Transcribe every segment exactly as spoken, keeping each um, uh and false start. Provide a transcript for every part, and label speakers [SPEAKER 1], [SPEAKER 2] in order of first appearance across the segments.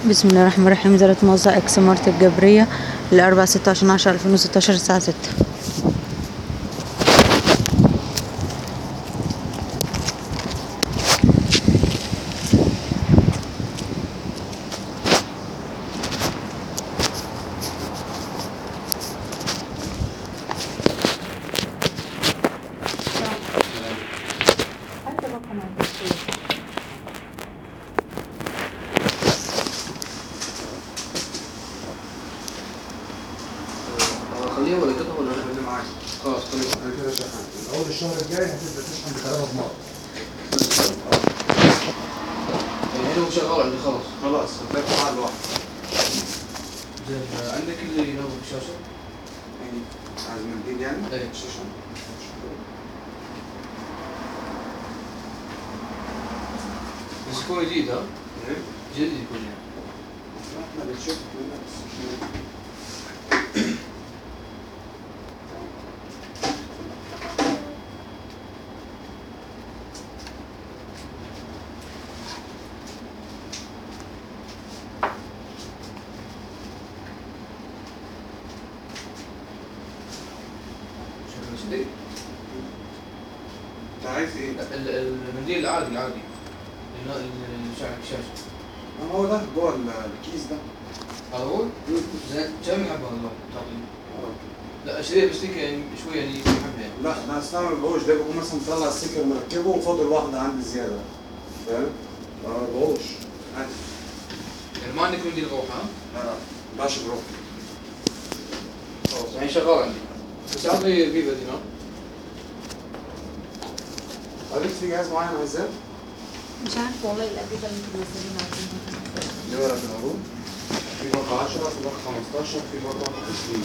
[SPEAKER 1] بسم الله الرحمن الرحيم. إدارة موزع إكس مارت الجبرية الأربعة ستة وعشرين عشرة ألفين وستاشر الساعة ستة.
[SPEAKER 2] خليها ولا كده ولا انا اللي معاك؟
[SPEAKER 3] خلاص خليها انا كده شحن. من اول الشهر الجاي هتبدا تشحن بثلاث اضمار.
[SPEAKER 2] يعني هو شغال عندي خلاص.
[SPEAKER 3] خلاص هتلاقي معاه لوحده.
[SPEAKER 2] زين عندك اللي ينور الشاشه؟
[SPEAKER 3] يعني عايز منديل يعني؟
[SPEAKER 2] ايه
[SPEAKER 3] الشاشه.
[SPEAKER 2] بس يكون جديد ها؟
[SPEAKER 3] ايه؟
[SPEAKER 2] جديد يكون يعني.
[SPEAKER 3] احنا بنشوف
[SPEAKER 2] شغل جديد.
[SPEAKER 3] انت عايز ايه؟
[SPEAKER 2] ال- المنديل العادي العادي اللي اللي شعر الشاشه.
[SPEAKER 3] ما هو ده جوه الكيس ده.
[SPEAKER 2] هذا هو؟ زين كم حبه والله تعطيني؟ لا اشتري بس يعني شويه يعني حبه يعني.
[SPEAKER 3] لا انا اصلا ما بقوش ده بقول مثلا مطلع السكر مركبه وفاضل واحده عندي زياده. فاهم؟ ما بقوش عادي.
[SPEAKER 2] يعني ما عندك منديل روح ها؟
[SPEAKER 3] لا لا ما باش بروح.
[SPEAKER 2] خلاص يعني شغال عندي. بس اعطني فيفا دي ها؟
[SPEAKER 3] قالت في جهاز معين عايزاه؟
[SPEAKER 1] مش عارفة والله الأجهزة اللي انتوا منزلينها عارفينها.
[SPEAKER 3] اللي ورا في العروض في باقة عشرة في باقة خمستاشر في باقة عشرين.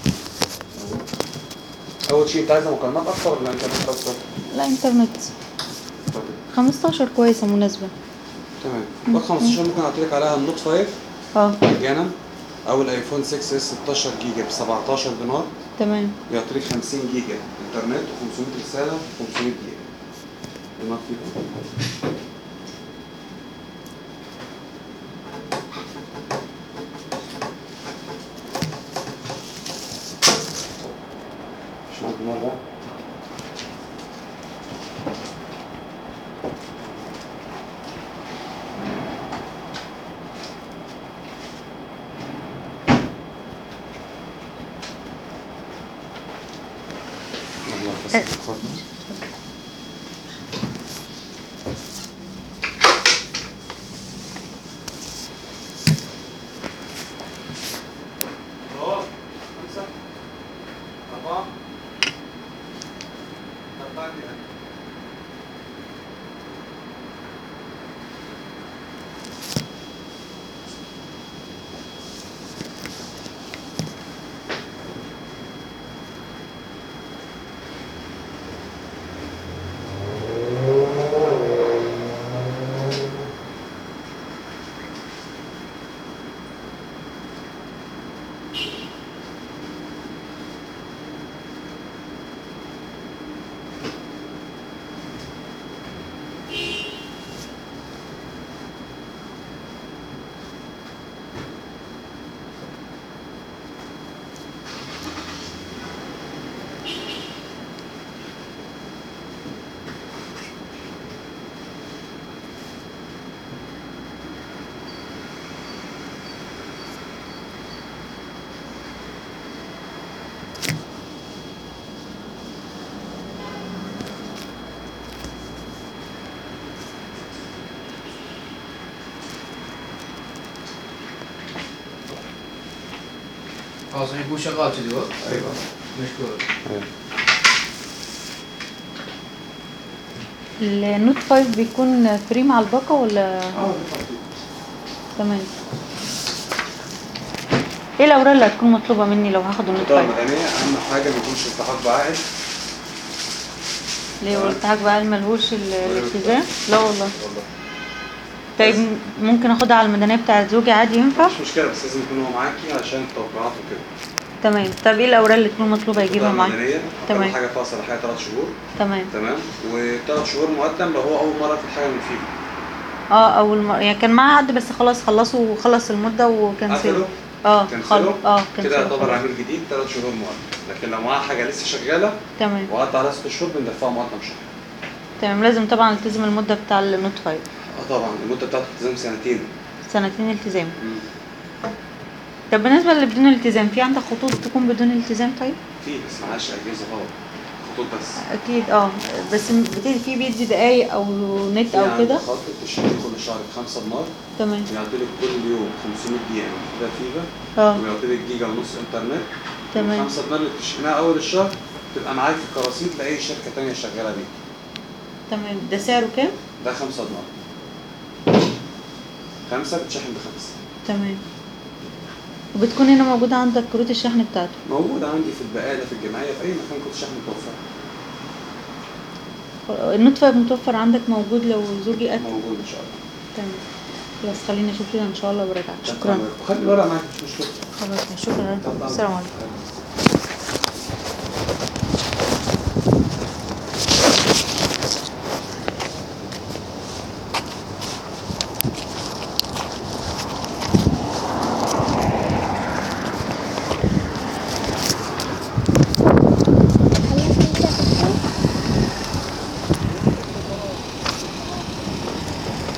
[SPEAKER 3] أول شيء أنت عايزة مكالمات أكتر ولا إنترنت أكتر؟
[SPEAKER 1] لا إنترنت.
[SPEAKER 3] طيب
[SPEAKER 1] خمستاشر كويسة مناسبة.
[SPEAKER 3] تمام. باقة خمستاشر ممكن أعطيلك عليها النوت خمسة
[SPEAKER 1] اه
[SPEAKER 3] مجانا أو الأيفون ستة اس ستاشر جيجا ب سبعتاشر دينار
[SPEAKER 1] تمام.
[SPEAKER 3] يعطيك خمسين جيجا إنترنت وخمسمية رسالة وخمسمية جيجا. دينار فيكم. مش معاك دينار بقى؟ الله يخليك. اتفضل. خلاص خمسة أربعة أربعة كده.
[SPEAKER 2] خلاص يعني يكون شغال كذي هو؟
[SPEAKER 3] أيوه.
[SPEAKER 2] مشكور.
[SPEAKER 3] أيوه.
[SPEAKER 1] النوت خمسة بيكون فري مع الباقة ولا؟
[SPEAKER 3] اه
[SPEAKER 1] تمام. ايه الأوراق اللي هتكون مطلوبة مني لو هاخد النوت
[SPEAKER 3] بطاقة
[SPEAKER 1] خمسة؟
[SPEAKER 3] مدنية أهم حاجة ما يكونش التحاق بعائد.
[SPEAKER 1] ليه والتحاق بقى ملهوش ال- الالتزام؟ لا والله.
[SPEAKER 3] والله.
[SPEAKER 1] طيب ممكن اخدها على المدنية بتاعت زوجي عادي ينفع؟
[SPEAKER 3] مش مشكلة بس لازم يكون هو معاكي عشان التوقيعات وكده.
[SPEAKER 1] تمام. طب ايه الأوراق اللي تكون مطلوبة يجيبها معايا؟
[SPEAKER 3] مدنية.
[SPEAKER 1] تمام.
[SPEAKER 3] أول حاجة فيها صلاحية ثلاث شهور.
[SPEAKER 1] تمام.
[SPEAKER 3] تمام. وثلاث شهور مقدم لو هو أول مرة في الحاجة من فيهم.
[SPEAKER 1] اه اول مرة يعني كان معاه حد بس خلاص خلصوا وخلص المدة وكنسلوا.
[SPEAKER 3] قفلوا
[SPEAKER 1] اه
[SPEAKER 3] كنسلوا
[SPEAKER 1] اه
[SPEAKER 3] كده
[SPEAKER 1] كنسلوا
[SPEAKER 3] يعتبر
[SPEAKER 1] خلاص.
[SPEAKER 3] عميل جديد ثلاث شهور مقدم، لكن لو معاه حاجه لسه شغاله
[SPEAKER 1] تمام
[SPEAKER 3] وقعدت على ست شهور بندفعه مقدم شهر.
[SPEAKER 1] تمام. لازم طبعا التزم المدة بتاع النوت فايف.
[SPEAKER 3] اه طبعا المده بتاعته التزام سنتين.
[SPEAKER 1] سنتين التزام.
[SPEAKER 3] مم.
[SPEAKER 1] طب بالنسبة اللي بدون التزام، في عندك خطوط تكون بدون التزام طيب؟
[SPEAKER 3] في بس معهاش اجهزه خالص، خطوط بس.
[SPEAKER 1] اكيد اه، بس بتدي في بيدي دقايق او نت
[SPEAKER 3] في
[SPEAKER 1] او
[SPEAKER 3] عندي
[SPEAKER 1] كده.
[SPEAKER 3] خط بتشتري كل شهر بخمسة دينار،
[SPEAKER 1] تمام
[SPEAKER 3] بيعطيلك كل يوم خمسمية دقيقة من كده فيبا،
[SPEAKER 1] اه
[SPEAKER 3] وبيعطيلك جيجا ونص انترنت.
[SPEAKER 1] تمام
[SPEAKER 3] خمسة دينار اللي بتشحنها أول الشهر تبقى معاك في الكراسيط لأي شركة تانية شغالة بيه.
[SPEAKER 1] تمام. ده سعره كام؟
[SPEAKER 3] ده خمسة دينار. خمسة بتشحن بخمسة.
[SPEAKER 1] تمام. وبتكون هنا موجودة عندك كروت الشحن بتاعته؟
[SPEAKER 3] موجودة عندي في البقالة في الجمعية في أي مكان كنت شحن متوفر.
[SPEAKER 1] النوت فايف متوفر عندك موجود لو زوجي أكل؟
[SPEAKER 3] موجود إن شاء الله.
[SPEAKER 1] تمام خلاص خليني أشوف كده إن شاء الله وبرجع. شكرا.
[SPEAKER 3] خلي الورقة معاك مش مشكلة.
[SPEAKER 1] خلاص شكرا. السلام عليكم.